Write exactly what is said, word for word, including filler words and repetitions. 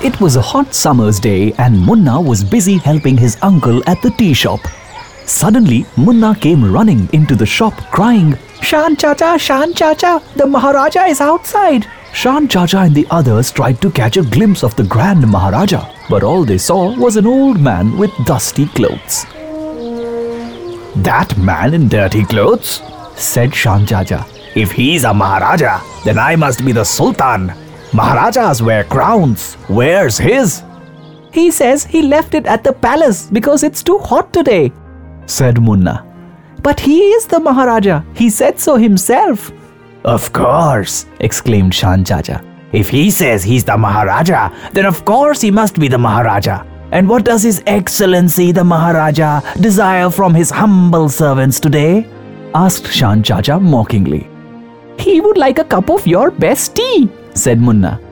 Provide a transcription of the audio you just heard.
It was a hot summer's day and Munna was busy helping his uncle at the tea shop. Suddenly, Munna came running into the shop crying, "Shan Chacha, Shan Chacha, the Maharaja is outside." Shan Chacha and the others tried to catch a glimpse of the Grand Maharaja, but all they saw was an old man with dusty clothes. "That man in dirty clothes?" said Shan Chacha. "If he's a Maharaja, then I must be the Sultan. Maharajas wear crowns. Where's his?" "He says he left it at the palace because it's too hot today," said Munna. "But he is the Maharaja. He said so himself." "Of course," exclaimed Shan Chacha. "If he says he's the Maharaja, then of course he must be the Maharaja. And what does His Excellency the Maharaja desire from his humble servants today?" asked Shan Chacha mockingly. "He would like a cup of your best tea," said Munna.